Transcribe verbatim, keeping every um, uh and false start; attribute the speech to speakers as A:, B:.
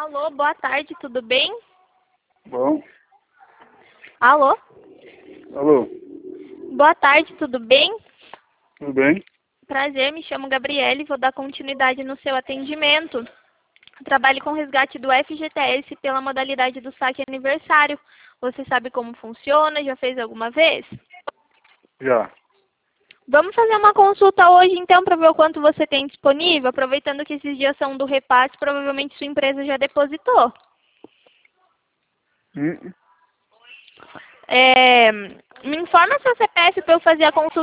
A: Alô, boa tarde, tudo bem?
B: Bom.
A: Alô?
B: Alô,
A: Boa tarde, tudo bem?
B: tudo bem?
A: Prazer, me chamo Gabriele e vou dar continuidade no seu atendimento. Trabalho com resgate do F G T S pela modalidade do saque aniversário. Você sabe como funciona? Já fez alguma vez?
B: Já.
A: Vamos fazer uma consulta hoje, então, para ver o quanto você tem disponível, aproveitando que esses dias são do repasse, provavelmente sua empresa já depositou.
B: Hum,
A: É, me informa seu C P F para eu fazer a consulta.